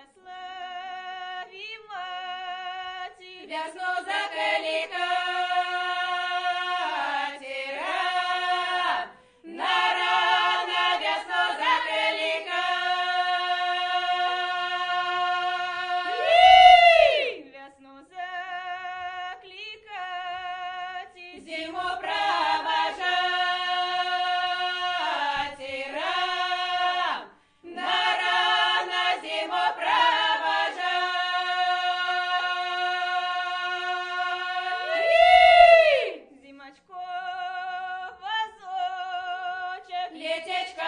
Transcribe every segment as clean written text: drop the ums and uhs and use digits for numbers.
Весну закликати рано, на рано весну закликати. Весну закликати, зиму провожати рано, на рано зиму провожать. Зимочко возочек, летечка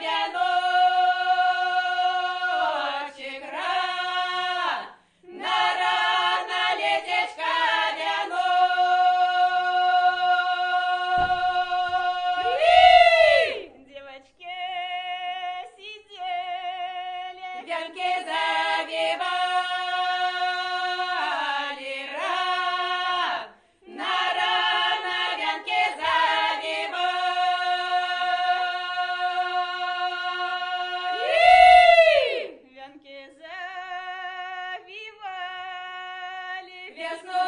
веночек рано, на рано летечка веночек. Девочки сидели, венки завивали рано, на рано венки завивали. Венки завивали, весну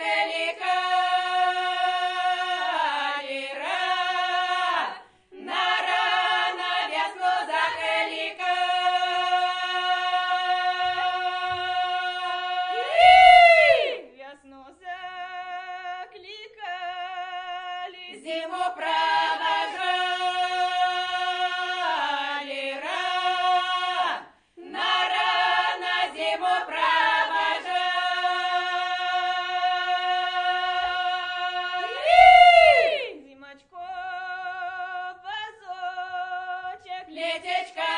закликали рано, на рано весну закликали. Весну закликали, зиму провожали рано, на рано зиму провожали. Зимочко возочек, летечка